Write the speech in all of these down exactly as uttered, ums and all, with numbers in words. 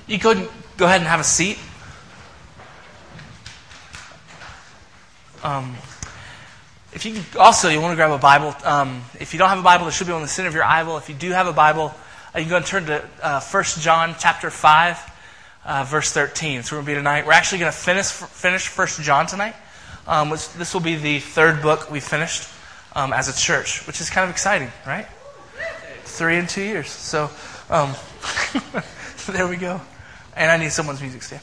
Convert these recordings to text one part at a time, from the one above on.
You could go ahead and have a seat. Um, if you also you want to grab a Bible. Um, if you don't have a Bible, there should be one in the center of your Bible. If you do have a Bible, uh, you can go and turn to uh, First John chapter five, uh, verse thirteen. That's where we'll be tonight. We're actually going to finish finish First John tonight. Um, which, this will be the third book we finished um, as a church, which is kind of exciting, right? Three in two years. So um, there we go. And I need someone's music stand.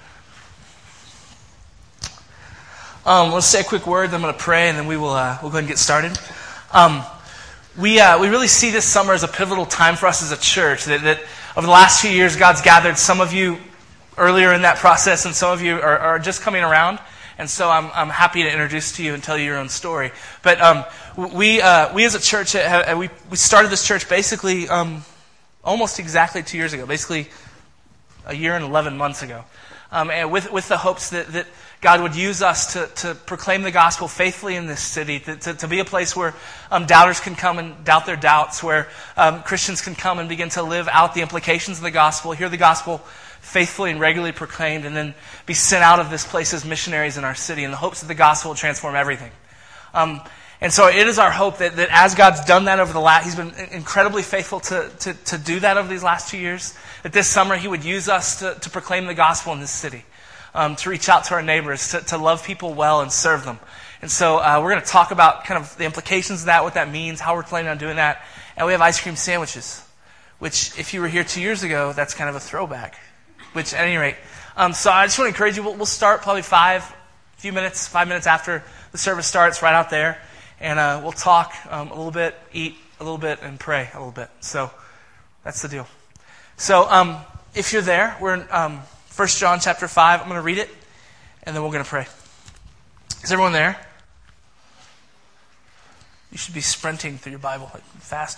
Um, let's say a quick word, then I'm going to pray, and then we will uh, we'll go ahead and get started. Um, we uh, we really see this summer as a pivotal time for us as a church. That, that over the last few years, God's gathered some of you earlier in that process, and some of you are, are just coming around. And so I'm I'm happy to introduce to you and tell you your own story. But um, we uh, we as a church have, we we started this church basically um, almost exactly two years ago, basically a year and eleven months ago, um, and with with the hopes that that God would use us to to proclaim the gospel faithfully in this city, to to, to be a place where um, doubters can come and doubt their doubts, where um, Christians can come and begin to live out the implications of the gospel, hear the gospel faithfully and regularly proclaimed, and then be sent out of this place as missionaries in our city in the hopes that the gospel will transform everything. Um, and so it is our hope that, that as God's done that over the last, He's been incredibly faithful to, to, to do that over these last two years, that this summer He would use us to, to proclaim the gospel in this city, um, to reach out to our neighbors, to, to love people well and serve them. And so uh, we're going to talk about kind of the implications of that, what that means, how we're planning on doing that. And we have ice cream sandwiches, which if you were here two years ago, that's kind of a throwback. Which, at any rate, um, so I just want to encourage you. We'll, we'll start probably five, few minutes, five minutes after the service starts, right out there, and uh, we'll talk um, a little bit, eat a little bit, and pray a little bit. So that's the deal. So um, if you're there, we're in um, First John chapter five. I'm going to read it, and then we're going to pray. Is everyone there? You should be sprinting through your Bible like fast.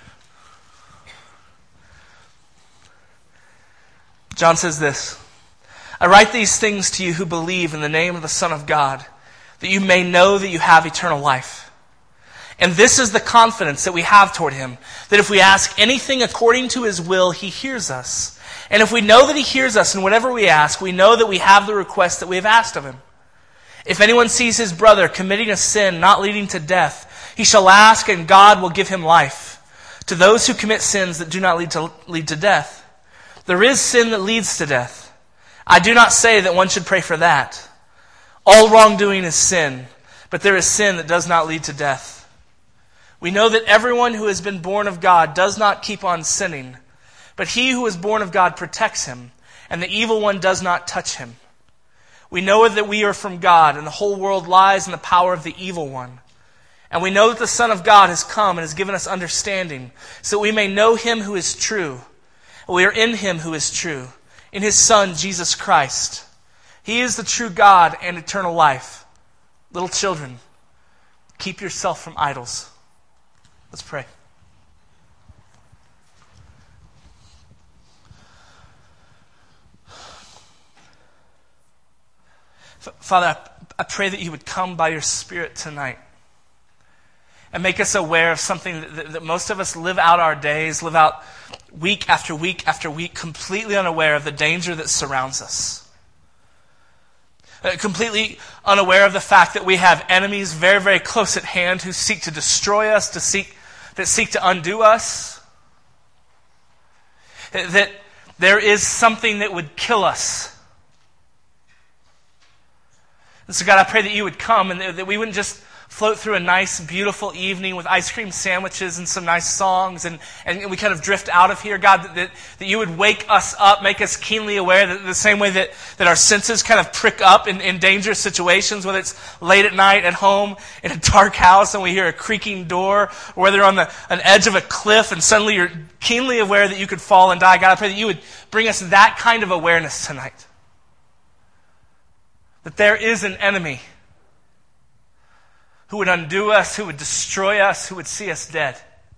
John says this, I write these things to you who believe in the name of the Son of God, that you may know that you have eternal life. And this is the confidence that we have toward Him, that if we ask anything according to His will, He hears us. And if we know that He hears us in whatever we ask, we know that we have the request that we have asked of Him. If anyone sees his brother committing a sin not leading to death, he shall ask, and God will give him life. To those who commit sins that do not lead to, lead to death, there is sin that leads to death. I do not say that one should pray for that. All wrongdoing is sin, but there is sin that does not lead to death. We know that everyone who has been born of God does not keep on sinning, but he who is born of God protects him, and the evil one does not touch him. We know that we are from God, and the whole world lies in the power of the evil one. And we know that the Son of God has come and has given us understanding, so that we may know Him who is true. We are in Him who is true, in His Son, Jesus Christ. He is the true God and eternal life. Little children, keep yourself from idols. Let's pray. Father, I pray that You would come by Your Spirit tonight and make us aware of something that, that most of us live out our days, live out week after week after week, completely unaware of the danger that surrounds us. Uh, completely unaware of the fact that we have enemies very, very close at hand who seek to destroy us, to seek that seek to undo us. That there is something that would kill us. And so God, I pray that You would come and that we wouldn't just float through a nice, beautiful evening with ice cream sandwiches and some nice songs, and, and we kind of drift out of here. God, that, that You would wake us up, make us keenly aware, that the same way that, that our senses kind of prick up in, in dangerous situations, whether it's late at night at home in a dark house and we hear a creaking door, or whether you're on the an edge of a cliff and suddenly you're keenly aware that you could fall and die. God, I pray that You would bring us that kind of awareness tonight. That there is an enemy who would undo us, who would destroy us, who would see us dead.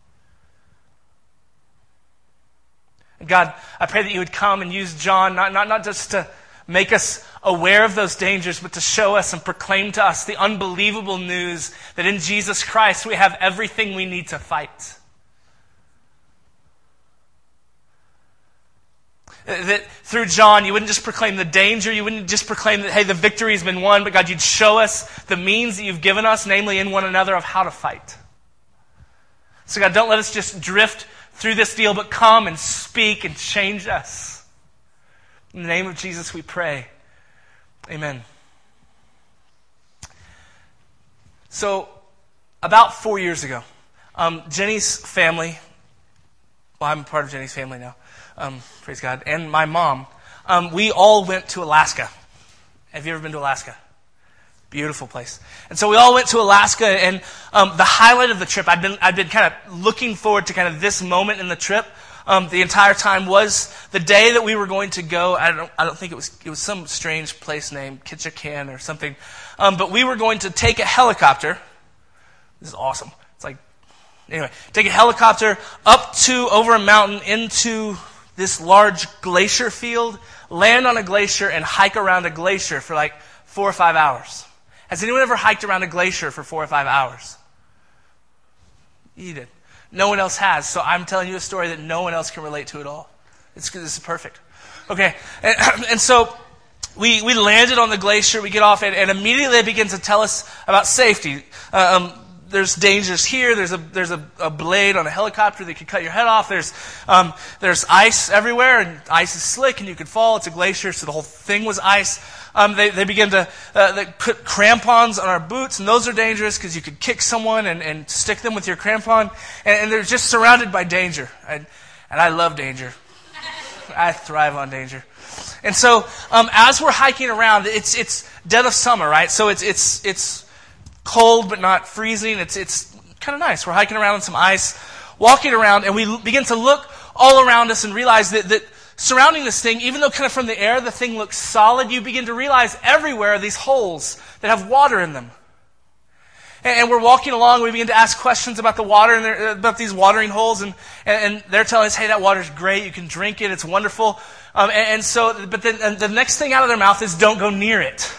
And God, I pray that You would come and use John, not, not, not just to make us aware of those dangers, but to show us and proclaim to us the unbelievable news that in Jesus Christ we have everything we need to fight. That through John, you wouldn't just proclaim the danger, you wouldn't just proclaim that, hey, the victory has been won, but God, you'd show us the means that you've given us, namely in one another, of how to fight. So God, don't let us just drift through this deal, but come and speak and change us. In the name of Jesus we pray. Amen. So, about four years ago, um, Jenny's family, well, I'm part of Jenny's family now, um, praise God, and my mom, um, we all went to Alaska. Have you ever been to Alaska? Beautiful place. And so we all went to Alaska, and um, the highlight of the trip, I'd been I'd been kind of looking forward to kind of this moment in the trip um, the entire time, was the day that we were going to go. I don't I don't think it was it was some strange place named Ketchikan or something, um, but we were going to take a helicopter. This is awesome. It's like anyway, take a helicopter up to over a mountain into this large glacier field, land on a glacier, and hike around a glacier for like four or five hours. Has anyone ever hiked around a glacier for four or five hours? You did. No one else has. So I'm telling you a story that no one else can relate to at all. It's, this is perfect. Okay. And, and so we we landed on the glacier. We get off, and, and immediately they begin to tell us about safety. Uh, um, there's dangers here. There's a there's a, a blade on a helicopter that could cut your head off. There's um, there's ice everywhere, and ice is slick, and you could fall. It's a glacier, so the whole thing was ice. Um, they, they begin to uh, they put crampons on our boots, and those are dangerous because you could kick someone and, and stick them with your crampon. And, and they're just surrounded by danger. And, and I love danger. I thrive on danger. And so um, as we're hiking around, it's it's dead of summer, right? So it's it's it's cold but not freezing. It's it's kind of nice. We're hiking around on some ice, walking around, and we begin to look all around us and realize that that. Surrounding this thing, even though kind of from the air the thing looks solid, you begin to realize everywhere are these holes that have water in them. And, and we're walking along, we begin to ask questions about the water and about these watering holes, and, and, and they're telling us, hey, that water's great, you can drink it, it's wonderful. Um, and, and so, but then and the next thing out of their mouth is, don't go near it.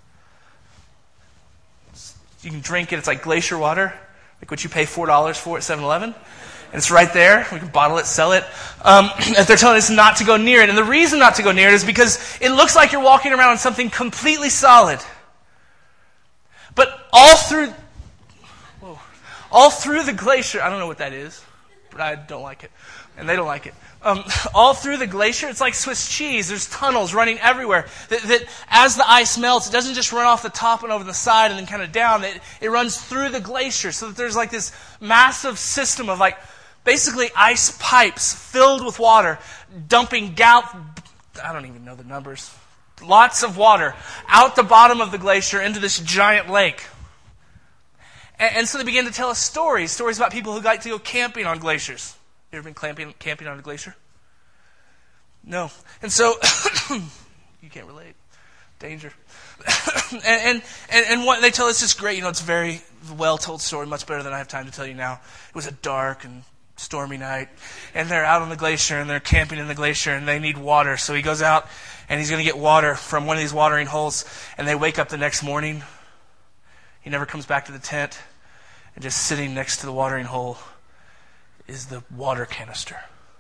You can drink it, it's like glacier water, like what you pay four dollars for at seven eleven. And it's right there. We can bottle it, sell it. Um, and they're telling us not to go near it. And the reason not to go near it is because it looks like you're walking around on something completely solid. But all through, whoa, all through the glacier, I don't know what that is, but I don't like it. And they don't like it. Um, all through the glacier, it's like Swiss cheese. There's tunnels running everywhere. That, that as the ice melts, it doesn't just run off the top and over the side and then kind of down. It, it runs through the glacier. So that there's like this massive system of like, basically ice pipes filled with water, dumping gal- I don't even know the numbers. Lots of water out the bottom of the glacier into this giant lake. And, and so they began to tell us stories, stories about people who like to go camping on glaciers. You ever been camping, camping on a glacier? No. And so, you can't relate. Danger. and, and, and, and what they tell us is great. You know, it's a very well-told story, much better than I have time to tell you now. It was a dark and stormy night, and they're out on the glacier, and they're camping in the glacier, and they need water. So he goes out, and he's going to get water from one of these watering holes, and they wake up the next morning. He never comes back to the tent, and just sitting next to the watering hole is the water canister.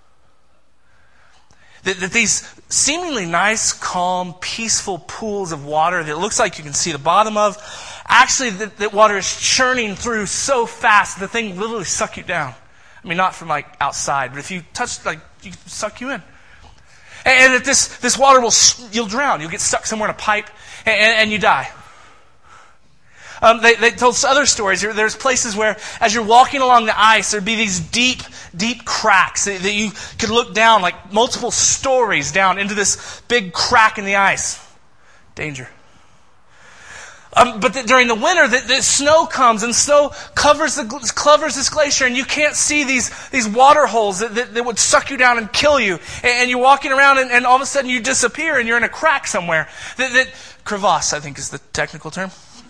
That, that these seemingly nice, calm, peaceful pools of water that looks like you can see the bottom of, actually that, that water is churning through so fast, the thing will literally suck you down. I mean, not from like outside, but if you touch, like, you suck you in. And, and that this, this water will, you'll drown. You'll get stuck somewhere in a pipe, and, and, and you die. Um, they, they told us other stories. There's places where, as you're walking along the ice, there'd be these deep, deep cracks that, that you could look down, like multiple stories down into this big crack in the ice. Danger. Um, but the, during the winter, the, the snow comes and snow covers the covers this glacier, and you can't see these these water holes that, that, that would suck you down and kill you. And, and you're walking around, and, and all of a sudden you disappear, and you're in a crack somewhere. That, that crevasse, I think, is the technical term.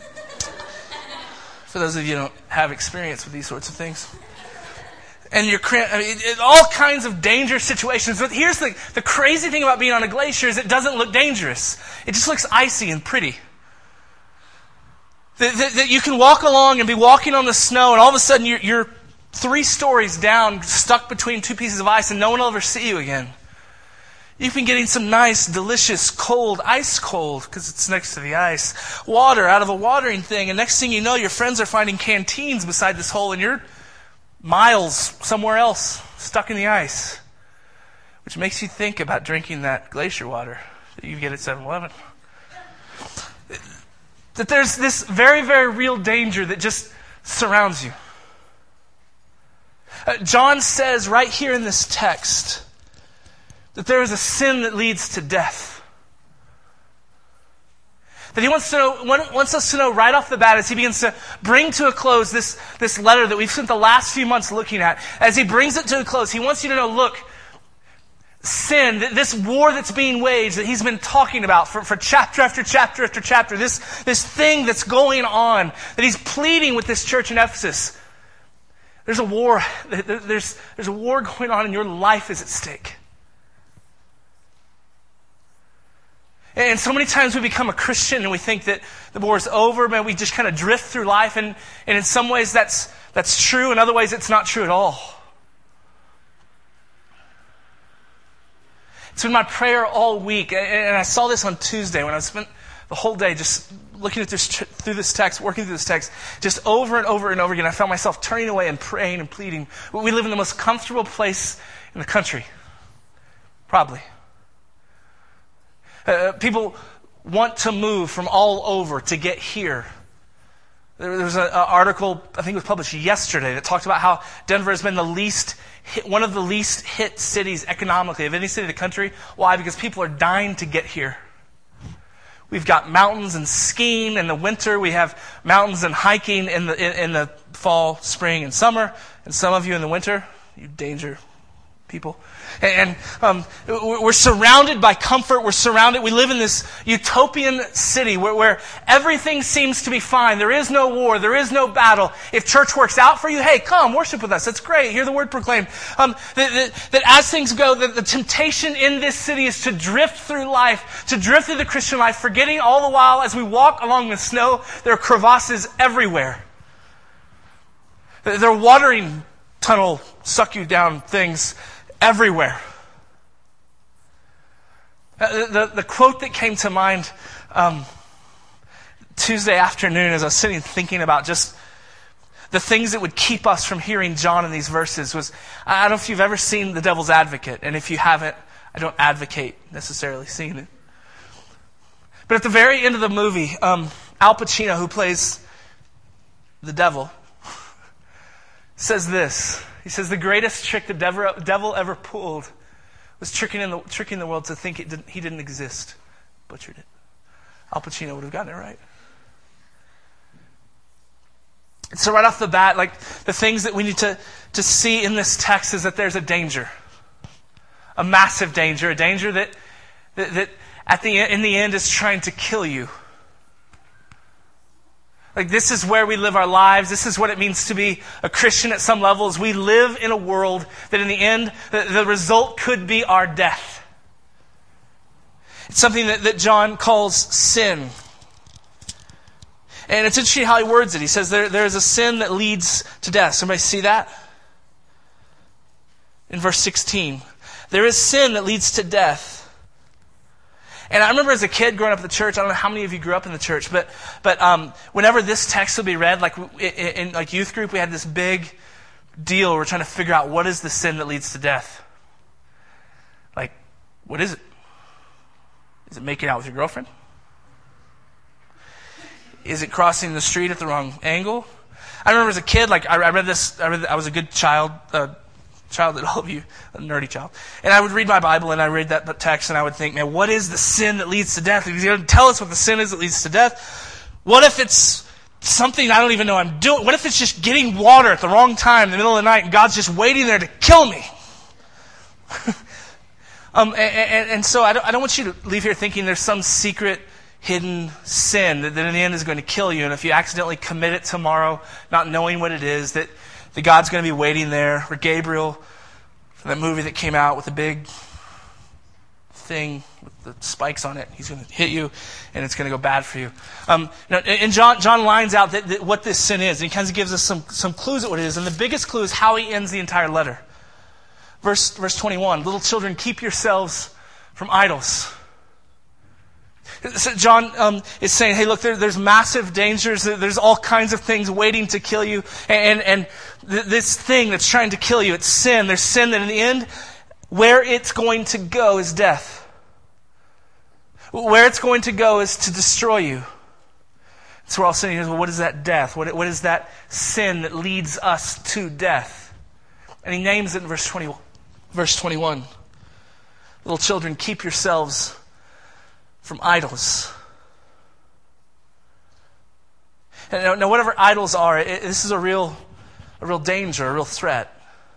For those of you who don't have experience with these sorts of things. And you're I mean, it, it, all kinds of dangerous situations. But here's the the crazy thing about being on a glacier is it doesn't look dangerous. It just looks icy and pretty. That, that, that you can walk along and be walking on the snow, and all of a sudden you're, you're three stories down, stuck between two pieces of ice, and no one will ever see you again. You've been getting some nice, delicious, cold, ice cold, because it's next to the ice, water out of a watering thing. And next thing you know, your friends are finding canteens beside this hole, and you're miles somewhere else, stuck in the ice. Which makes you think about drinking that glacier water that you get at seven eleven. That there's this very, very real danger that just surrounds you. Uh, John says right here in this text that there is a sin that leads to death. That he wants to know, wants us to know right off the bat as he begins to bring to a close this, this letter that we've spent the last few months looking at. As he brings it to a close, he wants you to know, look, sin, this war that's being waged, that he's been talking about for, for chapter after chapter after chapter, this, this thing that's going on, that he's pleading with this church in Ephesus. There's a war, there's, there's a war going on and your life is at stake. And so many times we become a Christian and we think that the war is over, man, we just kind of drift through life, and, and in some ways that's that's true, in other ways it's not true at all. It's been my prayer all week, and I saw this on Tuesday when I spent the whole day just looking at this through this text, working through this text, just over and over and over again. I found myself turning away and praying and pleading. We live in the most comfortable place in the country, probably. Uh, people want to move from all over to get here. There, there was an article, I think it was published yesterday, that talked about how Denver has been the least hit, one of the least hit cities economically of any city in the country. Why? Because people are dying to get here. We've got mountains and skiing in the winter. We have mountains and hiking in the in, in the fall, spring, and summer. And some of you in the winter, you danger people. And um, we're surrounded by comfort. We're surrounded. We live in this utopian city where, where everything seems to be fine. There is no war. There is no battle. If church works out for you, hey, come worship with us. That's great. Hear the word proclaimed. Um, that, that, that as things go, that the temptation in this city is to drift through life, to drift through the Christian life, forgetting all the while as we walk along the snow, there are crevasses everywhere. There are watering tunnel suck you down things everywhere. Uh, the, the quote that came to mind um, Tuesday afternoon as I was sitting thinking about just the things that would keep us from hearing John in these verses was, I don't know if you've ever seen The Devil's Advocate, and if you haven't, I don't advocate necessarily seeing it. But at the very end of the movie, um, Al Pacino, who plays the devil, says this. He says the greatest trick the devil ever pulled was tricking, in the, tricking the world to think it didn't, he didn't exist. Butchered it. Al Pacino would have gotten it right. And so right off the bat, like the things that we need to, to see in this text is that there's a danger. A massive danger. A danger that, that, that at the in the end is trying to kill you. Like this is where we live our lives. This is what it means to be a Christian at some levels. We live in a world that in the end, the, the result could be our death. It's something that, that John calls sin. And it's interesting how he words it. He says there, there is a sin that leads to death. Somebody see that? In verse sixteen. There is sin that leads to death. And I remember as a kid growing up in the church, I don't know how many of you grew up in the church, but but um, whenever this text would be read, like in, in like youth group, we had this big deal. We're trying to figure out what is the sin that leads to death. Like, what is it? Is it making out with your girlfriend? Is it crossing the street at the wrong angle? I remember as a kid, like I, I read this. I, read, I was a good child. Uh, child that all of you, a nerdy child. And I would read my Bible and I read that text and I would think, man, what is the sin that leads to death? He's going to tell us what the sin is that leads to death. What if it's something I don't even know I'm doing? What if it's just getting water at the wrong time in the middle of the night and God's just waiting there to kill me? um, and, and, and so I don't, I don't want you to leave here thinking there's some secret hidden sin that, that in the end is going to kill you. And if you accidentally commit it tomorrow, not knowing what it is, that that God's going to be waiting there, or Gabriel, for that movie that came out with the big thing with the spikes on it. He's going to hit you, and it's going to go bad for you. Um, you know, and John John lines out that, that what this sin is, and he kind of gives us some some clues at what it is. And the biggest clue is how he ends the entire letter. Verse verse twenty-one: Little children, keep yourselves from idols. So John um, is saying, hey, look, there, there's massive dangers. There's all kinds of things waiting to kill you. And, and th- this thing that's trying to kill you, it's sin. There's sin that in the end, where it's going to go is death. Where it's going to go is to destroy you. So we're all saying, well, what is that death? What, what is that sin that leads us to death? And he names it in verse twenty, verse twenty-one. Little children, keep yourselves from idols. And now, now whatever idols are, it, this is a real, a real danger, a real threat.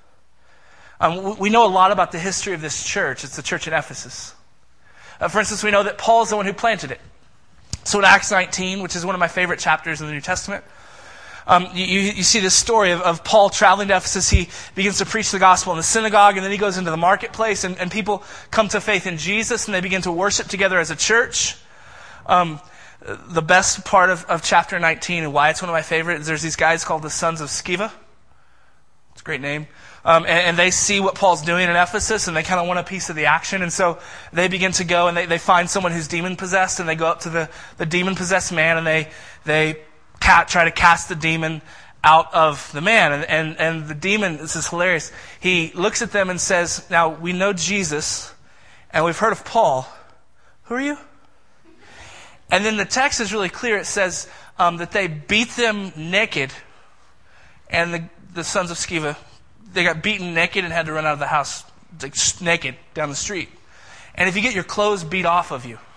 Um, we know a lot about the history of this church. It's the church in Ephesus. Uh, for instance, we know that Paul's the one who planted it. So in Acts nineteen, which is one of my favorite chapters in the New Testament, um, you, you see this story of, of Paul traveling to Ephesus. He begins to preach the gospel in the synagogue, and then he goes into the marketplace, and, and people come to faith in Jesus, and they begin to worship together as a church. Um, the best part of, of chapter nineteen, and why it's one of my favorites, there's these guys called the Sons of Sceva. It's a great name. Um, and, and they see what Paul's doing in Ephesus, and they kind of want a piece of the action. And so they begin to go, and they, they find someone who's demon-possessed, and they go up to the, the demon-possessed man, and they they cat, try to cast the demon out of the man. And, and, and the demon, this is hilarious, he looks at them and says, now, we know Jesus, and we've heard of Paul. Who are you? And then the text is really clear. It says um, that they beat them naked, and the, the sons of Sceva, they got beaten naked and had to run out of the house, like naked, down the street. And if you get your clothes beat off of you,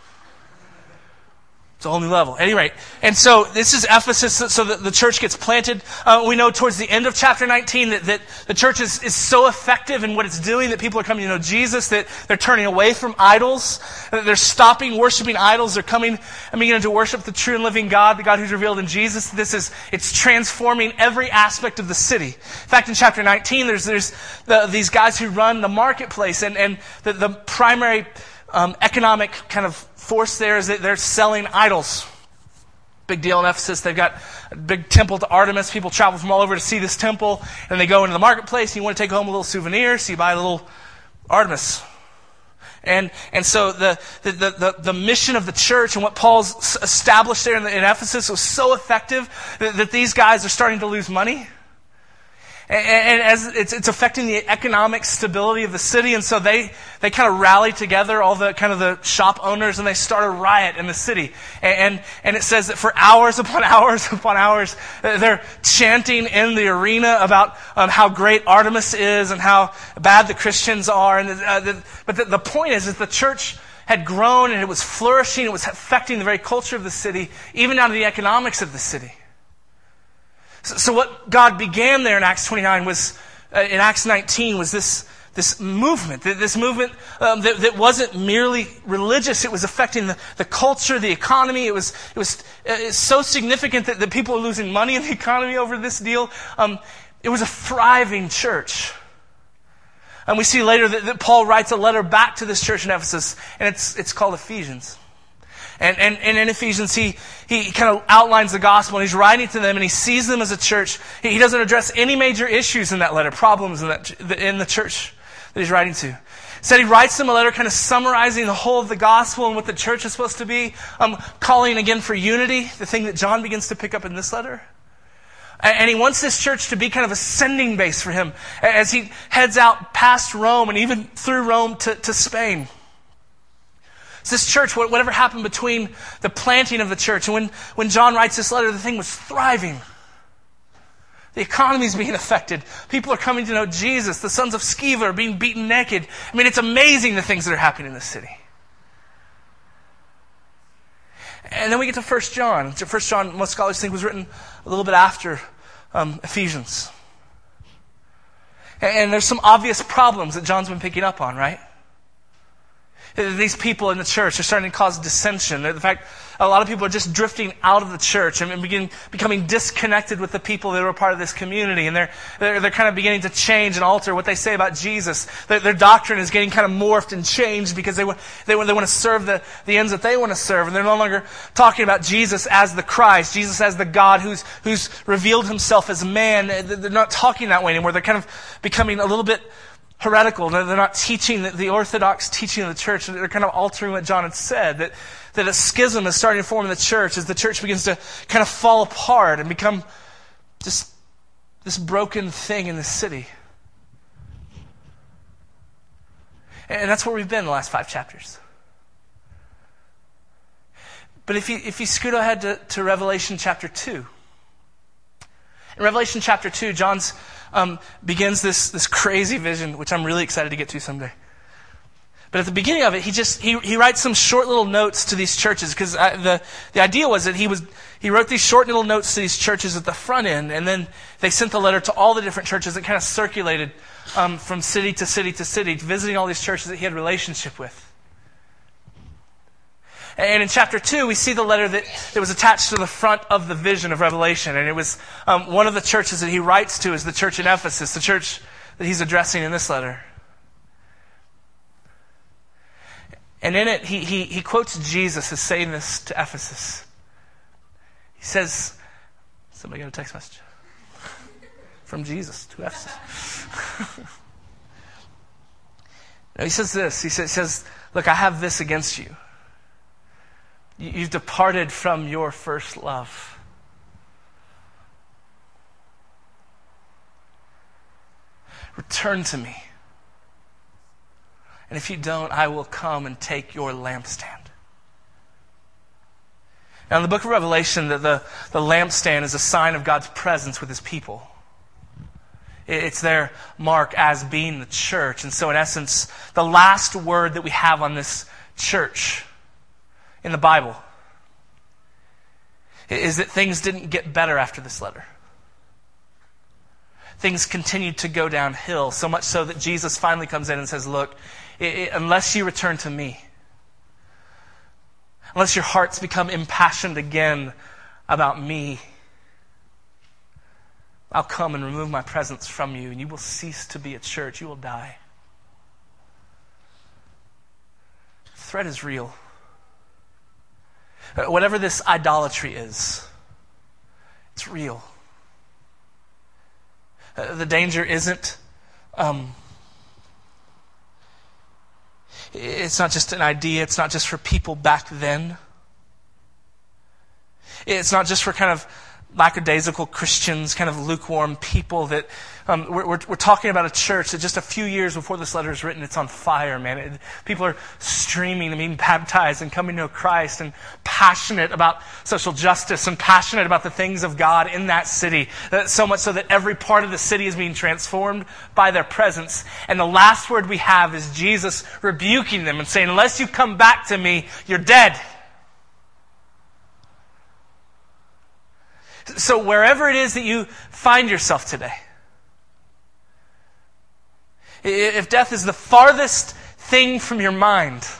it's a whole new level. At any rate, and so this is Ephesus, so that the church gets planted. Uh, we know towards the end of chapter nineteen that, that the church is, is so effective in what it's doing that people are coming to know Jesus, that they're turning away from idols, that they're stopping worshiping idols, they're coming and beginning to worship the true and living God, the God who's revealed in Jesus. This is, it's transforming every aspect of the city. In fact, in chapter nineteen, there's, there's the, these guys who run the marketplace, and, and the, the primary um, economic kind of force there is that they're selling idols. Big deal in Ephesus. They've got a big temple to Artemis. People travel from all over to see this temple, and they go into the marketplace, and you want to take home a little souvenir, so you buy a little Artemis. And and so the the, the, the mission of the church and what Paul's established there in, the, in Ephesus was so effective that, that these guys are starting to lose money. And, and as it's, it's affecting the economic stability of the city, and so they, they kind of rally together, all the kind of the shop owners, and they start a riot in the city. And, and, and it says that for hours upon hours upon hours, they're chanting in the arena about um, how great Artemis is and how bad the Christians are. And uh, the, but the, the point is that the church had grown and it was flourishing. It was affecting the very culture of the city, even down to the economics of the city. So what God began there in Acts twenty-nine was, uh, in Acts nineteen, was this this movement. This movement um, that, that wasn't merely religious. It was affecting the, the culture, the economy. It was it was uh, so significant that, that people are losing money in the economy over this deal. Um, it was a thriving church. And we see later that, that Paul writes a letter back to this church in Ephesus, and it's it's called Ephesians. And, and, and in Ephesians, he, he kind of outlines the gospel, and he's writing to them, and he sees them as a church. He, he doesn't address any major issues in that letter, problems in, that, in the church that he's writing to. Instead, he writes them a letter kind of summarizing the whole of the gospel and what the church is supposed to be, um, calling again for unity, the thing that John begins to pick up in this letter. And he wants this church to be kind of a sending base for him as he heads out past Rome and even through Rome to, to Spain. This church, whatever happened between the planting of the church and when, when John writes this letter, the thing was thriving. The economy's being affected. People are coming to know Jesus. The sons of Sceva are being beaten naked. I mean, it's amazing the things that are happening in this city. And then we get to First John. First John, most scholars think, was written a little bit after um, Ephesians. And, and there's some obvious problems that John's been picking up on, right? These people in the church are starting to cause dissension. In fact, a lot of people are just drifting out of the church and begin becoming disconnected with the people that were part of this community. And they're, they're, they're kind of beginning to change and alter what they say about Jesus. Their, their doctrine is getting kind of morphed and changed because they want, they want, they want to serve the, the ends that they want to serve. And they're no longer talking about Jesus as the Christ, Jesus as the God who's, who's revealed himself as man. They're not talking that way anymore. They're kind of becoming a little bit heretical. They're not teaching the, the orthodox teaching of the church. They're kind of altering what John had said, that, that a schism is starting to form in the church as the church begins to kind of fall apart and become just this broken thing in the city. And that's where we've been the last five chapters. But if you if you scoot ahead to, to Revelation chapter two. In Revelation chapter two, John's um, begins this, this crazy vision, which I'm really excited to get to someday. But at the beginning of it, he just he, he writes some short little notes to these churches, because the the idea was that he was he wrote these short little notes to these churches at the front end, and then they sent the letter to all the different churches that kind of circulated um, from city to city to city, visiting all these churches that he had a relationship with. And in chapter two, we see the letter that, that was attached to the front of the vision of Revelation. And it was um, one of the churches that he writes to is the church in Ephesus, the church that he's addressing in this letter. And in it, he, he, he quotes Jesus as saying this to Ephesus. He says, somebody got a text message from Jesus to Ephesus. No, he says this, he says, he says, look, I have this against you. You've departed from your first love. Return to me. And if you don't, I will come and take your lampstand. Now in the book of Revelation, the, the, the lampstand is a sign of God's presence with his people. It's their mark as being the church. And so in essence, the last word that we have on this church in the Bible is that things didn't get better after this letter. Things continued to go downhill, so much so that Jesus finally comes in and says, look, it, it, unless you return to me, unless your hearts become impassioned again about me, I'll come and remove my presence from you, and you will cease to be a church. You will die. The threat is real. Whatever this idolatry is, it's real. Uh, the danger isn't, um, it's not just an idea, it's not just for people back then. It's not just for kind of lackadaisical Christians, kind of lukewarm people that um, we're, we're, we're talking about a church that just a few years before this letter is written, it's on fire, man. It, people are streaming and being baptized and coming to know Christ and passionate about social justice and passionate about the things of God in that city. That, so much so that every part of the city is being transformed by their presence. And the last word we have is Jesus rebuking them and saying, unless you come back to me, you're dead. So wherever it is that you find yourself today, if death is the farthest thing from your mind,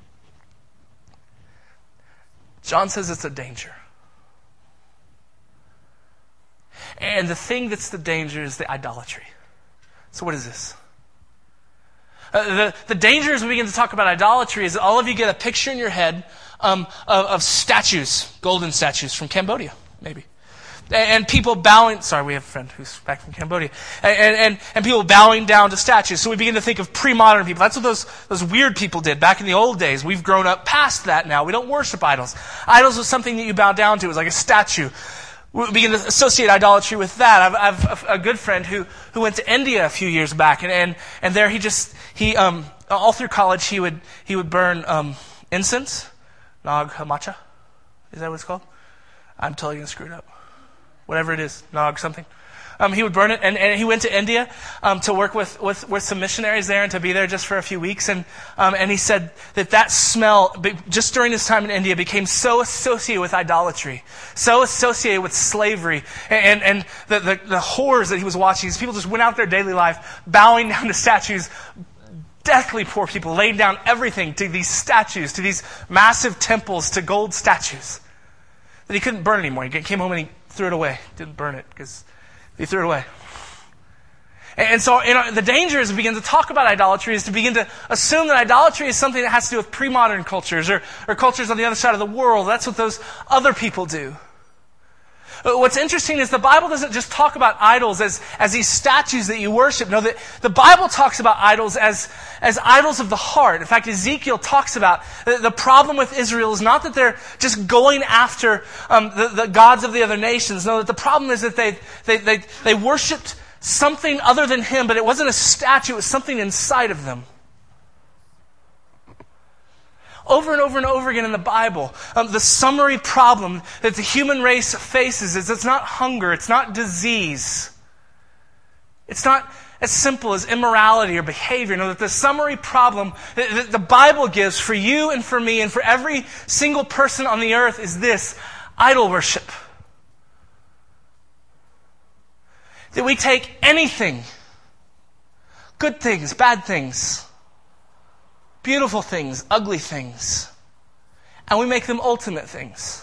John says it's a danger. And the thing that's the danger is the idolatry. So what is this? Uh, the, the danger as we begin to talk about idolatry is that all of you get a picture in your head um, of, of statues, golden statues from Cambodia, maybe. And people bowing, sorry, we have a friend who's back from Cambodia, and, and, and people bowing down to statues. So we begin to think of pre-modern people. That's what those, those weird people did back in the old days. We've grown up past that now. We don't worship idols. Idols was something that you bow down to. It was like a statue. We begin to associate idolatry with that. I've, I've a good friend who, who went to India a few years back, and, and, and there he just, he, um, all through college he would, he would burn, um, incense, Nag Hammadi. Is that what it's called? I'm totally going to screw it up. Whatever it is, Nog something. Um, he would burn it, and, and he went to India um, to work with, with, with some missionaries there and to be there just for a few weeks. And um, and he said that that smell, just during his time in India, became so associated with idolatry, so associated with slavery, and, and, and the, the, the horrors that he was watching. These people just went out their daily life, bowing down to statues, deathly poor people, laying down everything to these statues, to these massive temples, to gold statues, that he couldn't burn anymore. He came home and he threw it away. Didn't burn it because he threw it away. And so you know, the danger as we begin to talk about idolatry is to begin to assume that idolatry is something that has to do with pre-modern cultures or, or cultures on the other side of the world. That's what those other people do. What's interesting is the Bible doesn't just talk about idols as, as these statues that you worship. No, the, the Bible talks about idols as, as idols of the heart. In fact, Ezekiel talks about the, the problem with Israel is not that they're just going after um, the, the gods of the other nations. No, that the problem is that they, they, they, they worshipped something other than Him, but it wasn't a statue, it was something inside of them. Over and over and over again in the Bible, um, the summary problem that the human race faces is it's not hunger, it's not disease. It's not as simple as immorality or behavior. No, that the summary problem that, that the Bible gives for you and for me and for every single person on the earth is this: idol worship. That we take anything, good things, bad things, beautiful things, ugly things, and we make them ultimate things.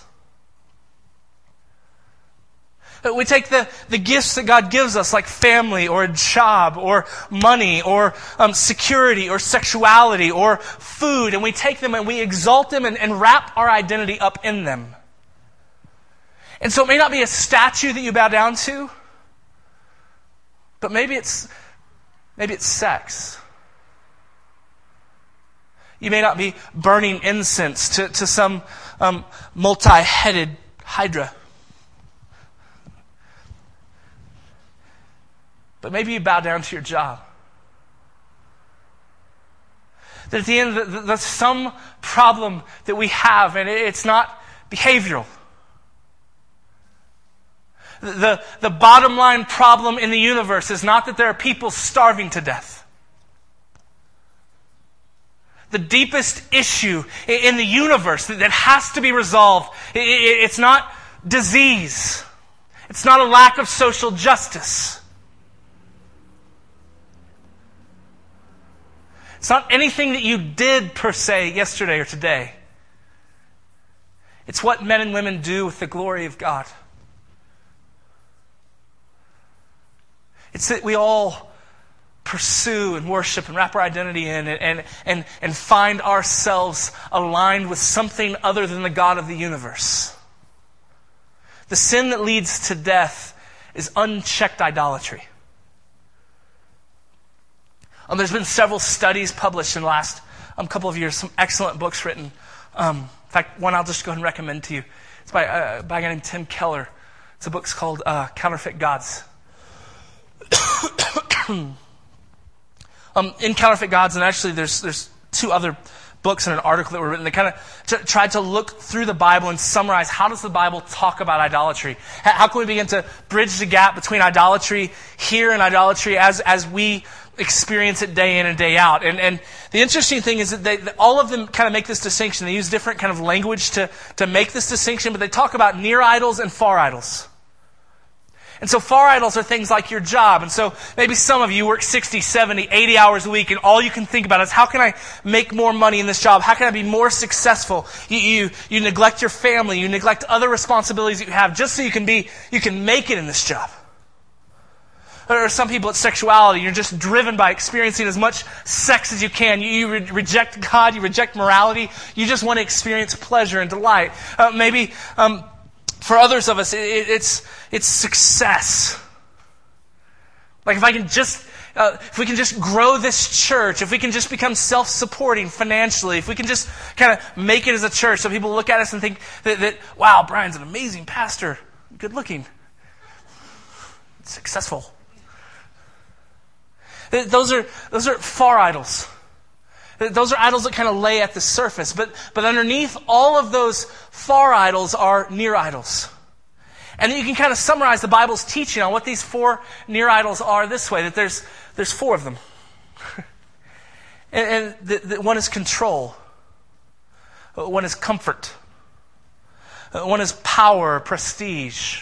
We take the, the gifts that God gives us, like family or a job or money or um, security or sexuality or food, and we take them and we exalt them and, and wrap our identity up in them. And so it may not be a statue that you bow down to, but maybe it's maybe it's sex. You may not be burning incense to, to some um, multi-headed hydra. But maybe you bow down to your job. That at the end, there's some problem that we have, and it's not behavioral. The, the bottom line problem in the universe is not that there are people starving to death. The deepest issue in the universe that has to be resolved, it's not disease. It's not a lack of social justice. It's not anything that you did per se yesterday or today. It's what men and women do with the glory of God. It's that we all pursue and worship and wrap our identity in and, and, and, and find ourselves aligned with something other than the God of the universe. The sin that leads to death is unchecked idolatry. Um, there's been several studies published in the last um, couple of years, some excellent books written. Um, in fact, one I'll just go ahead and recommend to you. It's by, uh, by a guy named Tim Keller. It's a book called uh, Counterfeit Gods. Um, in Counterfeit Gods, and actually there's there's two other books and an article that were written that kind of t- tried to look through the Bible and summarize how does the Bible talk about idolatry? H- how can we begin to bridge the gap between idolatry here and idolatry as as we experience it day in and day out? And and the interesting thing is that, they, that all of them kind of make this distinction. They use different kind of language to, to make this distinction, but they talk about near idols and far idols. And so far idols are things like your job. And so maybe some of you work sixty, seventy, eighty hours a week, and all you can think about is how can I make more money in this job? How can I be more successful? You, you, you neglect your family. You neglect other responsibilities that you have just so you can be, you can make it in this job. Or some people, it's sexuality. You're just driven by experiencing as much sex as you can. You, you re- reject God. You reject morality. You just want to experience pleasure and delight. Uh, maybe... Um, For others of us, it, it's it's success. Like if I can just, uh, if we can just grow this church, if we can just become self-supporting financially, if we can just kind of make it as a church, so people look at us and think that, that wow, Brian's an amazing pastor, good looking, successful. Those are those are far idols. Those are idols that kind of lay at the surface. But, but underneath all of those far idols are near idols. And you can kind of summarize the Bible's teaching on what these four near idols are this way, that there's, there's four of them. and and the, the, one is control. One is comfort. One is power, prestige.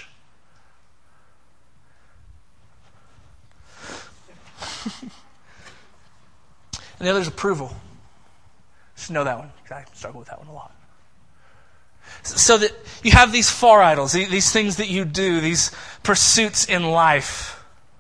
And the other is approval. Just know that one, because I struggle with that one a lot. So that you have these far idols, these things that you do, these pursuits in life.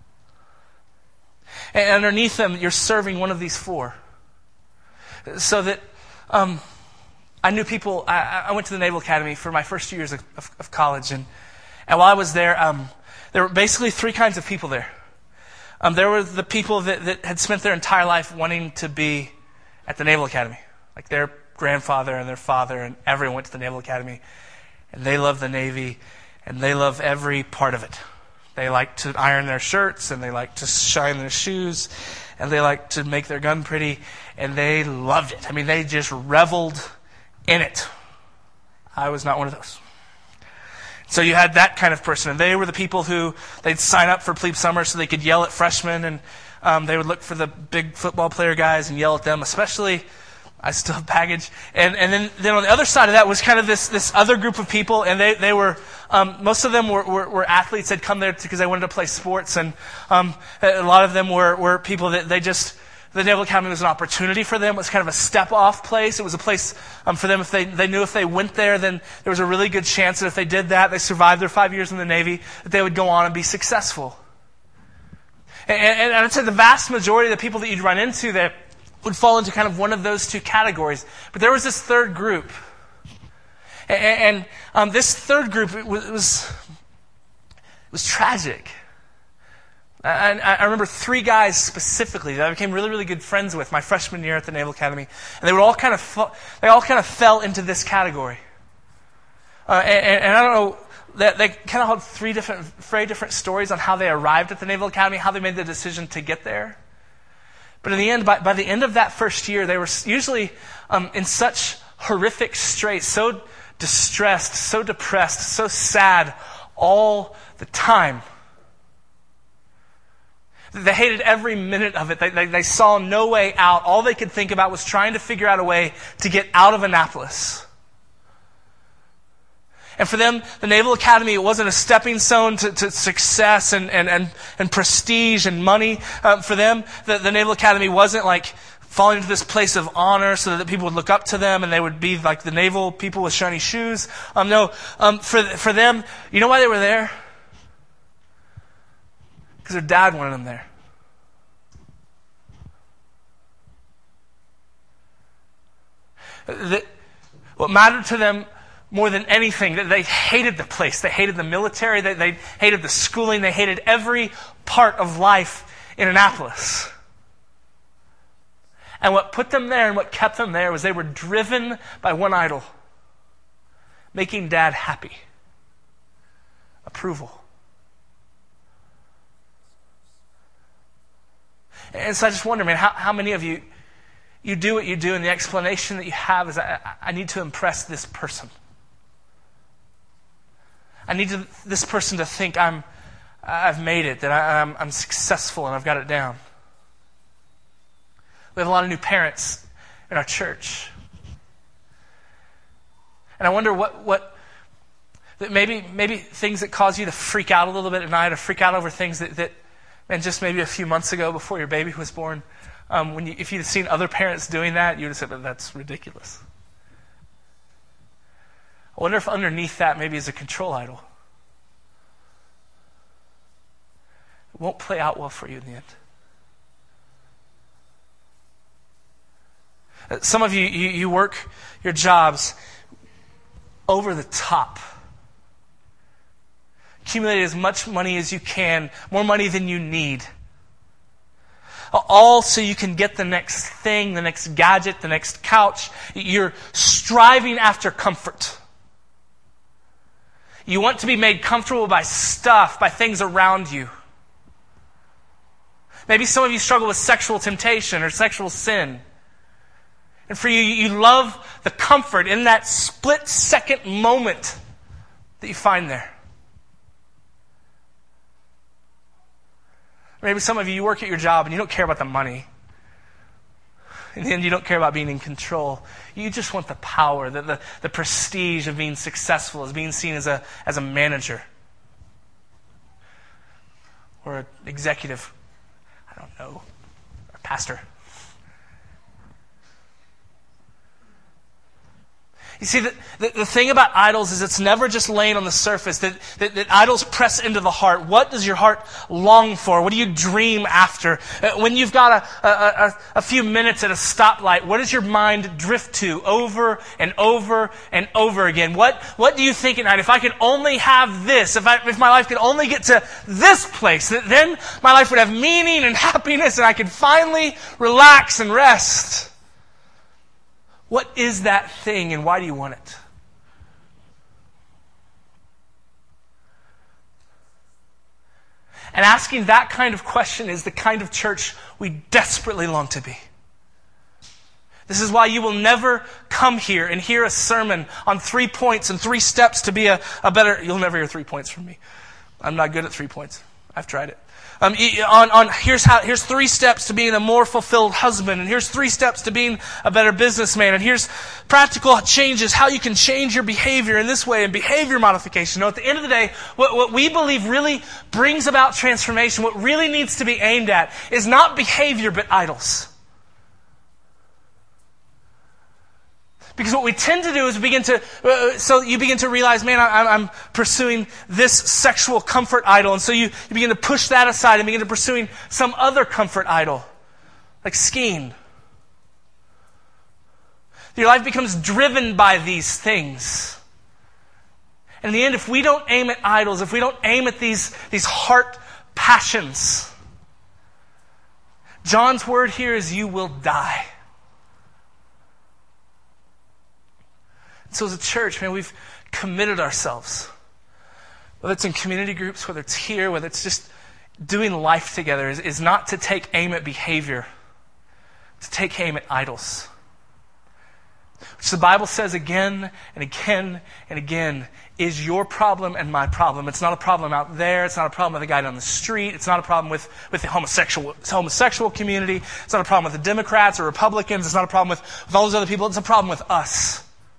And underneath them, you're serving one of these four. So that um, I knew people, I, I went to the Naval Academy for my first two years of, of, of college, and And while I was there, um, there were basically three kinds of people there. Um, there were the people that, that had spent their entire life wanting to be at the Naval Academy. Like their grandfather and their father and everyone went to the Naval Academy. And they love the Navy, and they love every part of it. They like to iron their shirts, and they like to shine their shoes, and they like to make their gun pretty, and they loved it. I mean, they just reveled in it. I was not one of those. So you had that kind of person, and they were the people who, they'd sign up for plebe summer so they could yell at freshmen, and um, they would look for the big football player guys and yell at them, especially... I still have baggage. And and then, then on the other side of that was kind of this this other group of people, and they, they were, um, most of them were, were, were athletes that had come there because they wanted to play sports, and um, a lot of them were, were people that they just, the Naval Academy was an opportunity for them. It was kind of a step-off place. It was a place um, for them, if they, they knew if they went there, then there was a really good chance that if they did that, they survived their five years in the Navy, that they would go on and be successful. And, and I'd say the vast majority of the people that you'd run into there would fall into kind of one of those two categories. But there was this third group. And, and um, this third group, it was, it was, it was tragic. And I, I remember three guys specifically that I became really, really good friends with my freshman year at the Naval Academy. And they were all kind of, they all kind of fell into this category. Uh, and, and I don't know, they, they kind of had three different, very different stories on how they arrived at the Naval Academy, how they made the decision to get there. But in the end, by, by the end of that first year, they were usually um, in such horrific straits, so distressed, so depressed, so sad all the time. They hated every minute of it. They, they, they saw no way out. All they could think about was trying to figure out a way to get out of Annapolis. And for them, the Naval Academy, it wasn't a stepping stone to, to success and, and, and, and prestige and money. Um, for them, the, the Naval Academy wasn't like falling into this place of honor so that people would look up to them and they would be like the naval people with shiny shoes. Um, no, um, for, for them, you know why they were there? Because their dad wanted them there. The, what mattered to them more than anything, that they hated the place. They hated the military. They, they hated the schooling. They hated every part of life in Annapolis. And what put them there and what kept them there was they were driven by one idol: making Dad happy. Approval. And so I just wonder, man, how, how many of you, you do what you do and the explanation that you have is, I, I need to impress this person. I need to, this person to think I'm, I've made it, that I, I'm, I'm successful and I've got it down. We have a lot of new parents in our church. And I wonder what, what that maybe, maybe things that cause you to freak out a little bit at night, or freak out over things that, that and just maybe a few months ago before your baby was born, um, when you, if you'd seen other parents doing that, you would have said, that's ridiculous. I wonder if underneath that maybe is a control idol. It won't play out well for you in the end. Some of you, you, you work your jobs over the top. Accumulate as much money as you can, more money than you need. All so you can get the next thing, the next gadget, the next couch. You're striving after comfort. You want to be made comfortable by stuff, by things around you. Maybe some of you struggle with sexual temptation or sexual sin. And for you, you love the comfort in that split-second moment that you find there. Maybe some of you, you work at your job and you don't care about the money. In the end, you don't care about being in control. You just want the power, the, the, the prestige of being successful, as being seen as a, as a manager or an executive. I don't know, or a pastor. You see, the, the, the thing about idols is it's never just laying on the surface, that, that, that idols press into the heart. What does your heart long for? What do you dream after? Uh, when you've got a, a, a, a few minutes at a stoplight, what does your mind drift to over and over and over again? What, what do you think at night? If I could only have this, if, I, if my life could only get to this place, then my life would have meaning and happiness and I could finally relax and rest. What is that thing and why do you want it? And asking that kind of question is the kind of church we desperately long to be. This is why you will never come here and hear a sermon on three points and three steps to be a, a better... You'll never hear three points from me. I'm not good at three points. I've tried it. Um, on, on here's how here's three steps to being a more fulfilled husband, and here's three steps to being a better businessman, and here's practical changes, how you can change your behavior in this way, and behavior modification. No, at the end of the day, what, what we believe really brings about transformation, what really needs to be aimed at, is not behavior, but idols. Because what we tend to do is begin to, uh, so you begin to realize, man, I, I'm pursuing this sexual comfort idol. And so you, you begin to push that aside and begin to pursuing some other comfort idol, like skiing. Your life becomes driven by these things. And in the end, if we don't aim at idols, if we don't aim at these, these heart passions, John's word here is you will die. So as a church, man, we've committed ourselves. Whether it's in community groups, whether it's here, whether it's just doing life together, is, is not to take aim at behavior, to take aim at idols. Which the Bible says again and again and again is your problem and my problem. It's not a problem out there. It's not a problem with the guy down the street. It's not a problem with, with the homosexual homosexual community. It's not a problem with the Democrats or Republicans. It's not a problem with, with all those other people. It's a problem with us.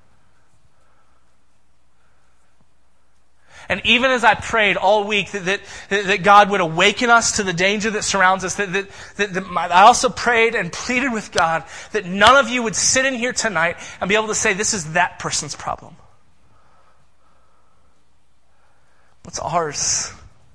And even as I prayed all week that, that, that God would awaken us to the danger that surrounds us, that, that, that, that my, I also prayed and pleaded with God that none of you would sit in here tonight and be able to say, this is that person's problem. What's ours?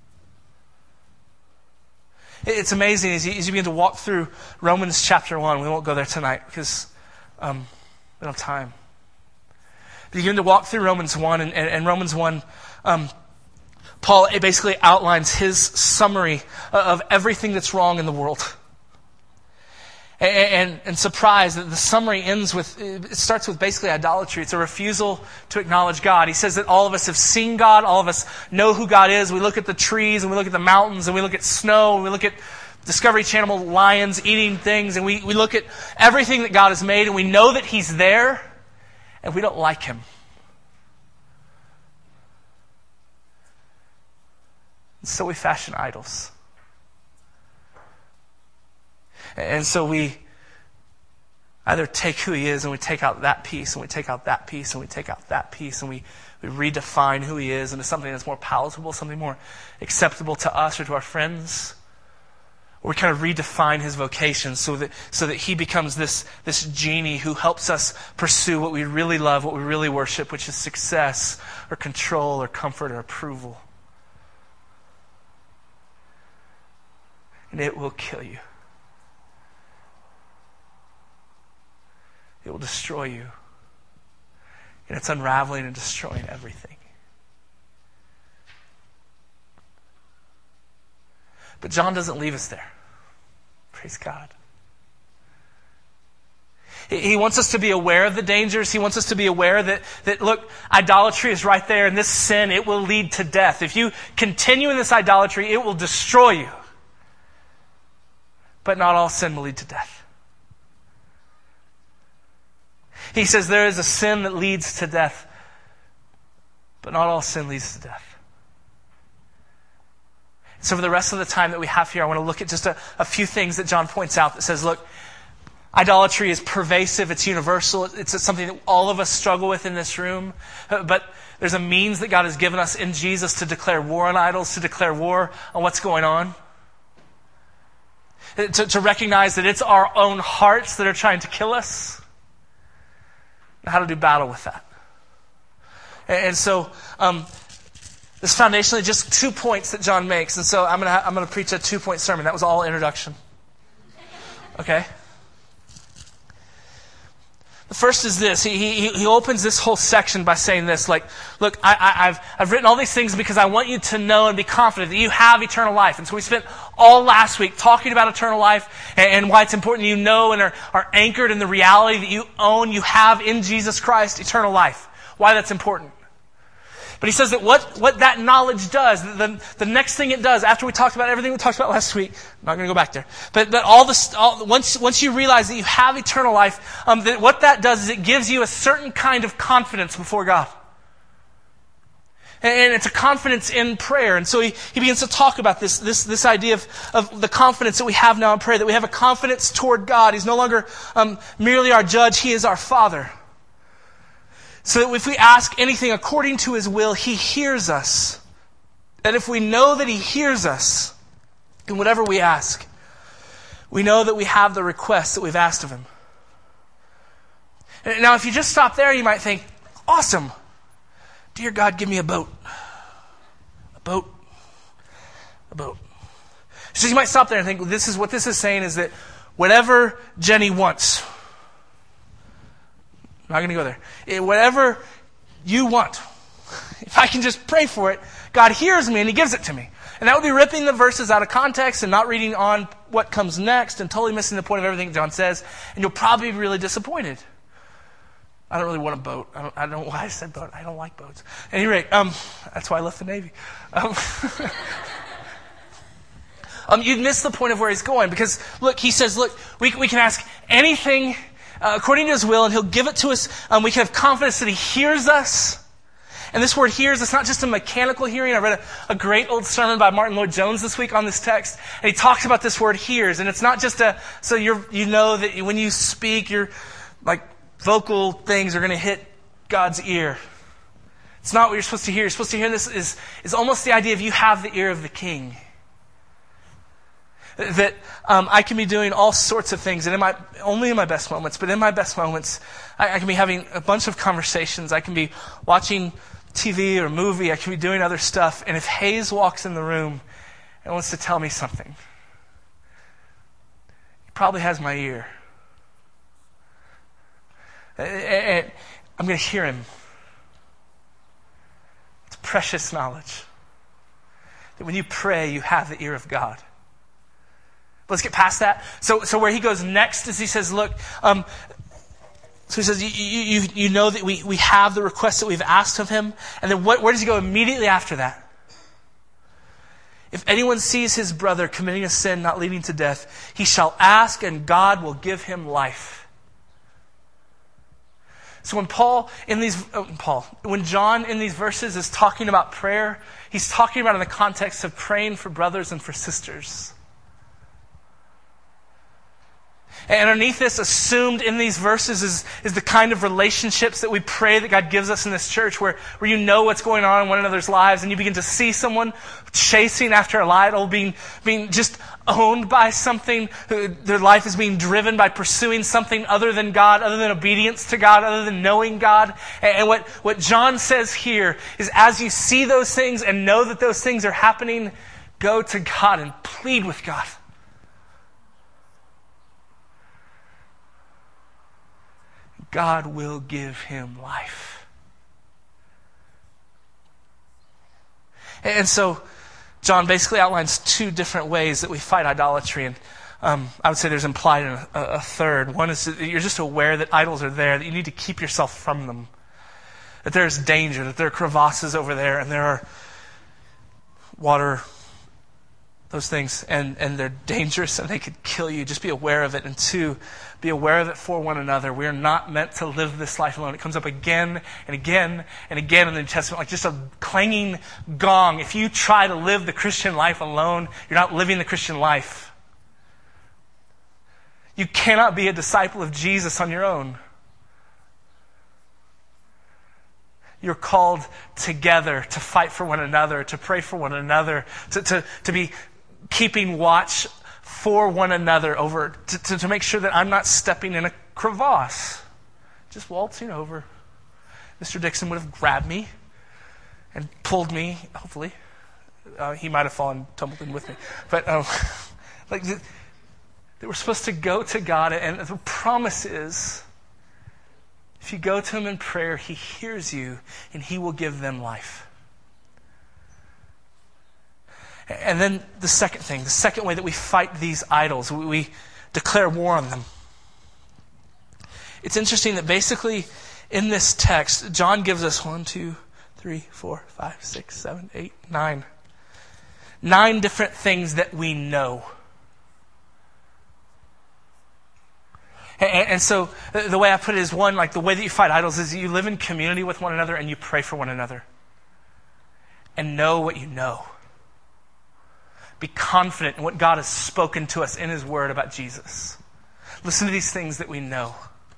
It's amazing as you, as you begin to walk through Romans chapter one. We won't go there tonight because um, we don't have time. But you begin to walk through Romans one, and, and, and Romans one... Um, Paul basically outlines his summary of everything that's wrong in the world. And, and, and surprise that the summary ends with, it starts with basically idolatry. It's a refusal to acknowledge God. He says that all of us have seen God. All of us know who God is. We look at the trees and we look at the mountains and we look at snow and we look at Discovery Channel lions eating things, and we, we look at everything that God has made and we know that He's there and we don't like Him. And so we fashion idols. And so we either take who He is and we take out that piece and we take out that piece and we take out that piece and we, we redefine who He is into something that's more palatable, something more acceptable to us or to our friends. Or we kind of redefine His vocation so that so that He becomes this, this genie who helps us pursue what we really love, what we really worship, which is success or control or comfort or approval. And it will kill you. It will destroy you. And it's unraveling and destroying everything. But John doesn't leave us there. Praise God. He wants us to be aware of the dangers. He wants us to be aware that, that, look, idolatry is right there, and this sin, it will lead to death. If you continue in this idolatry, it will destroy you. But not all sin will lead to death. He says there is a sin that leads to death, but not all sin leads to death. So for the rest of the time that we have here, I want to look at just a, a few things that John points out that says, look, idolatry is pervasive, it's universal, it's something that all of us struggle with in this room, but there's a means that God has given us in Jesus to declare war on idols, to declare war on what's going on. To, to recognize that it's our own hearts that are trying to kill us. And how to do battle with that. And, and so um, this foundationally just two points that John makes. And so I'm going to I'm going to preach a two-point sermon. That was all introduction. Okay? The first is this. He, he, he opens this whole section by saying this, like, look, I, I, I've, I've written all these things because I want you to know and be confident that you have eternal life. And so we spent all last week talking about eternal life and, and why it's important you know and are, are anchored in the reality that you own, you have in Jesus Christ eternal life. Why that's important. But he says that what, what that knowledge does, the, the next thing it does, after we talked about everything we talked about last week, I'm not going to go back there, but that all this, all, once, once you realize that you have eternal life, um, that what that does is it gives you a certain kind of confidence before God. And, and it's a confidence in prayer. And so he, he begins to talk about this, this, this idea of, of the confidence that we have now in prayer, that we have a confidence toward God. He's no longer um, merely our judge, He is our Father. So that if we ask anything according to His will, He hears us. And if we know that He hears us in whatever we ask, we know that we have the request that we've asked of Him. Now, if you just stop there, you might think, awesome. Dear God, give me a boat. A boat. A boat. So you might stop there and think, this is what this is saying is that whatever Jenny wants, I'm not going to go there. It, whatever you want, if I can just pray for it, God hears me and He gives it to me. And that would be ripping the verses out of context and not reading on what comes next and totally missing the point of everything John says. And you'll probably be really disappointed. I don't really want a boat. I don't, I don't know why I said boat. I don't like boats. At any rate, um, that's why I left the Navy. Um, um, you'd miss the point of where he's going because, look, he says, look, we, we can ask anything Uh, according to His will, and He'll give it to us. Um, we can have confidence that He hears us. And this word hears, it's not just a mechanical hearing. I read a, a great old sermon by Martin Lloyd-Jones this week on this text, and he talks about this word hears. And it's not just a, so you're, you know that when you speak, your like vocal things are going to hit God's ear. It's not what you're supposed to hear. You're supposed to hear this is, is almost the idea of you have the ear of the King. That um, I can be doing all sorts of things, and in my only in my best moments, but in my best moments, I, I can be having a bunch of conversations. I can be watching T V or a movie. I can be doing other stuff. And if Hayes walks in the room and wants to tell me something, he probably has my ear. And I'm going to hear him. It's precious knowledge. That when you pray, you have the ear of God. Let's get past that. So, so where he goes next is he says, look, um, so he says, you, you, you know that we, we have the request that we've asked of Him. And then what, where does he go immediately after that? If anyone sees his brother committing a sin not leading to death, he shall ask and God will give him life. So when Paul in these, oh, Paul, when John in these verses is talking about prayer, he's talking about it in the context of praying for brothers and for sisters. And underneath this, assumed in these verses is, is the kind of relationships that we pray that God gives us in this church where, where you know what's going on in one another's lives and you begin to see someone chasing after a idol, being, being just owned by something. Their life is being driven by pursuing something other than God, other than obedience to God, other than knowing God. And what, what John says here is as you see those things and know that those things are happening, go to God and plead with God. God will give him life. And so, John basically outlines two different ways that we fight idolatry. And um, I would say there's implied in a, a third. One is that you're just aware that idols are there, that you need to keep yourself from them. That there's danger, that there are crevasses over there, and there are water, those things, and, and they're dangerous and they could kill you. Just be aware of it. And two, be aware of it for one another. We are not meant to live this life alone. It comes up again and again and again in the New Testament, like just a clanging gong. If you try to live the Christian life alone, you're not living the Christian life. You cannot be a disciple of Jesus on your own. You're called together to fight for one another, to pray for one another, to, to, to be keeping watch for one another over, to, to, to make sure that I'm not stepping in a crevasse, just waltzing over. Mister Dixon would have grabbed me and pulled me, hopefully. Uh, he might have fallen, tumbled in with me. But um, like the, that we're supposed to go to God, and the promise is, if you go to him in prayer, he hears you, and he will give them life. And then the second thing, the second way that we fight these idols, we, we declare war on them. It's interesting that basically in this text, John gives us one, two, three, four, five, six, seven, eight, nine. Nine different things that we know. And, and so the way I put it is, one, like the way that you fight idols is you live in community with one another and you pray for one another. And know what you know. Be confident in what God has spoken to us in his word about Jesus. Listen to these things that we know.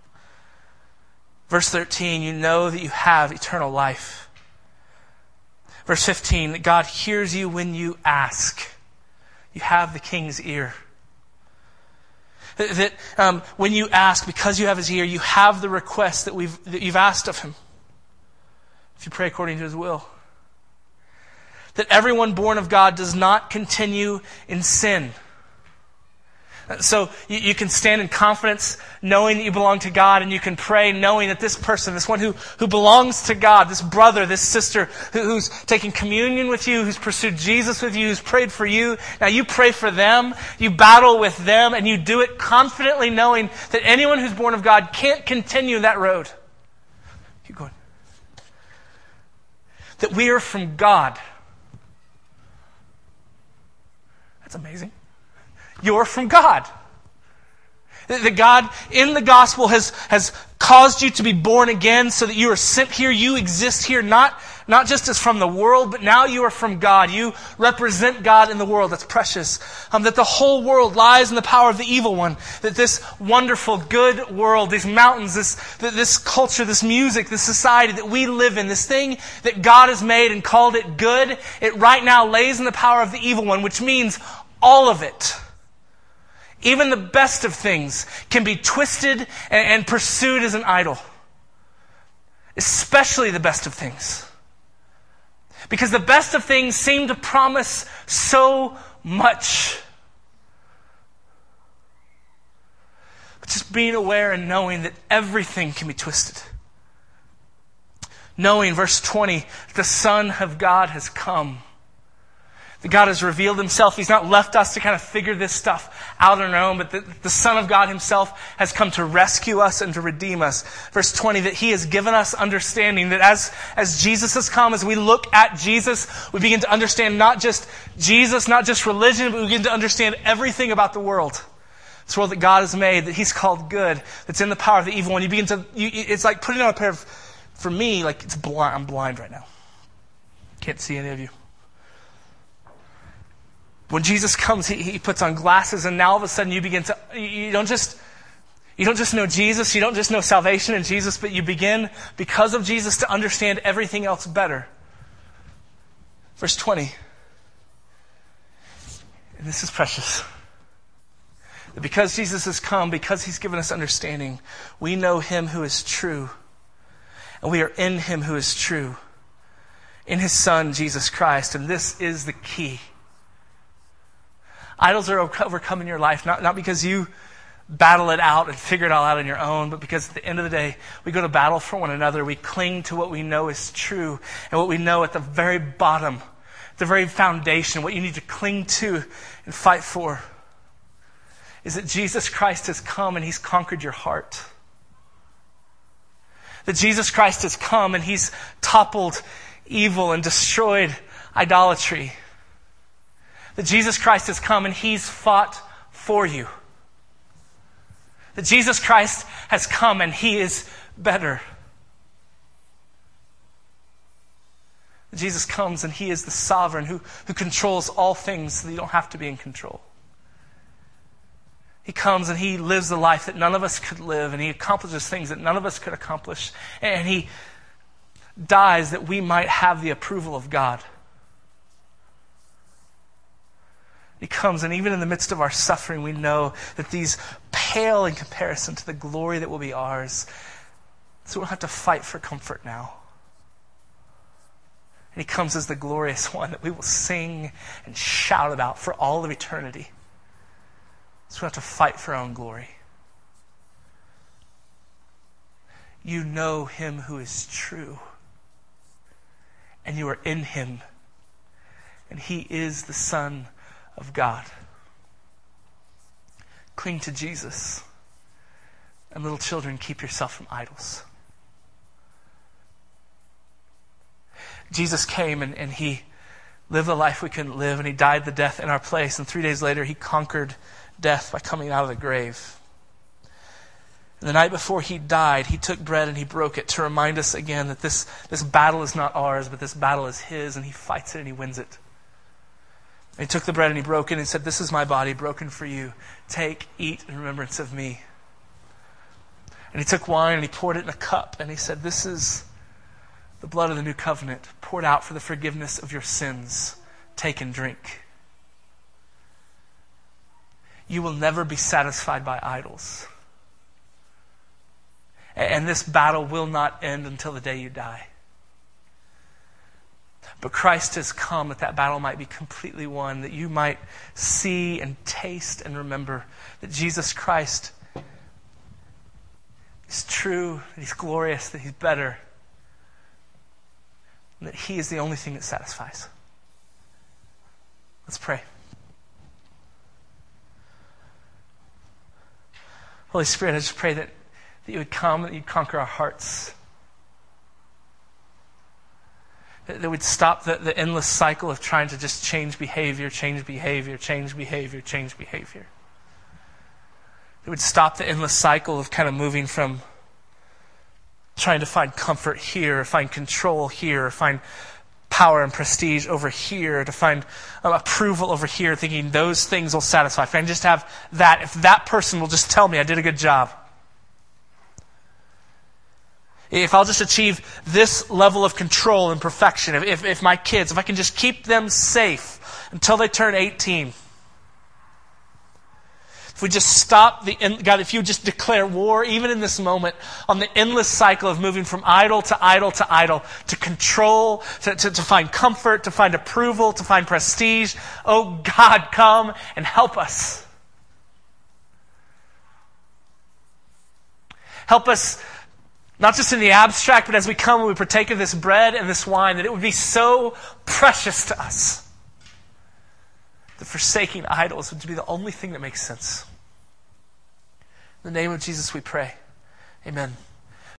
Verse thirteen, you know that you have eternal life. Verse fifteen, that God hears you when you ask. You have the King's ear. That, that um, when you ask, because you have his ear, you have the request that, we've, that you've asked of him. If you pray according to his will. That everyone born of God does not continue in sin. So you, you can stand in confidence knowing that you belong to God, and you can pray knowing that this person, this one who, who belongs to God, this brother, this sister who, who's taken communion with you, who's pursued Jesus with you, who's prayed for you. Now you pray for them, you battle with them, and you do it confidently knowing that anyone who's born of God can't continue that road. Keep going. That we are from God. That's amazing. You're from God. The God in the gospel has, has caused you to be born again so that you are sent here. You exist here not, not just as from the world, but now you are from God. You represent God in the world. That's precious. Um, that the whole world lies in the power of the evil one. That this wonderful, good world, these mountains, this, this culture, this music, this society that we live in, this thing that God has made and called it good, it right now lays in the power of the evil one, which means all of it. Even the best of things can be twisted and, and pursued as an idol. Especially the best of things. Because the best of things seem to promise so much. But just being aware and knowing that everything can be twisted. Knowing, verse twenty, the Son of God has come. That God has revealed himself. He's not left us to kind of figure this stuff out on our own, but the, the Son of God himself has come to rescue us and to redeem us. Verse twenty, that he has given us understanding, that as, as Jesus has come, as we look at Jesus, we begin to understand not just Jesus, not just religion, but we begin to understand everything about the world. This world that God has made, that he's called good, that's in the power of the evil one. You begin to, you, it's like putting on a pair of, for me, like it's blind, I'm blind right now. Can't see any of you. When Jesus comes, he, he puts on glasses, and now all of a sudden you begin to, you don't just, you don't just know Jesus, you don't just know salvation in Jesus, but you begin, because of Jesus, to understand everything else better. Verse twenty. And this is precious. That because Jesus has come, because he's given us understanding, we know him who is true. And we are in him who is true. In his Son, Jesus Christ. And this is the key. Idols are overcome in your life, not, not because you battle it out and figure it all out on your own, but because at the end of the day, we go to battle for one another. We cling to what we know is true, and what we know at the very bottom, the very foundation, what you need to cling to and fight for, is that Jesus Christ has come and he's conquered your heart. That Jesus Christ has come and he's toppled evil and destroyed idolatry. That Jesus Christ has come and he's fought for you. That Jesus Christ has come and he is better. That Jesus comes and he is the sovereign who, who controls all things so that you don't have to be in control. He comes and he lives the life that none of us could live, and he accomplishes things that none of us could accomplish. And he dies that we might have the approval of God. He comes, and even in the midst of our suffering, we know that these pale in comparison to the glory that will be ours. So we don't have to fight for comfort now. And he comes as the glorious one that we will sing and shout about for all of eternity. So we don't have to fight for our own glory. You know him who is true. And you are in him. And he is the Son of God. Cling to Jesus. And little children, keep yourself from idols. Jesus came and, and he lived the life we couldn't live, and he died the death in our place. And three days later, he conquered death by coming out of the grave. And the night before he died, he took bread and he broke it to remind us again that this, this battle is not ours, but this battle is his, and he fights it and he wins it. And he took the bread and he broke it and he said, "This is my body broken for you. Take, eat in remembrance of me." And he took wine and he poured it in a cup and he said, "This is the blood of the new covenant, poured out for the forgiveness of your sins. Take and drink." You will never be satisfied by idols. And this battle will not end until the day you die. But Christ has come that that battle might be completely won, that you might see and taste and remember that Jesus Christ is true, that he's glorious, that he's better, and that he is the only thing that satisfies. Let's pray. Holy Spirit, I just pray that, that you would come, that you'd conquer our hearts. That, that we'd stop the, the endless cycle of trying to just change behavior, change behavior, change behavior, change behavior. That we'd stop the endless cycle of kind of moving from trying to find comfort here, or find control here, or find power and prestige over here, to find um, approval over here, thinking those things will satisfy. If I can just have that, if that person will just tell me I did a good job. If I'll just achieve this level of control and perfection, if, if, if my kids, if I can just keep them safe until they turn eighteen. If we just stop the, God, if you just declare war, even in this moment, on the endless cycle of moving from idol to idol to idol, to control, to, to, to find comfort, to find approval, to find prestige. Oh God, come and help us. Help us, not just in the abstract, but as we come and we partake of this bread and this wine, that it would be so precious to us that forsaking idols would be the only thing that makes sense. In the name of Jesus we pray. Amen.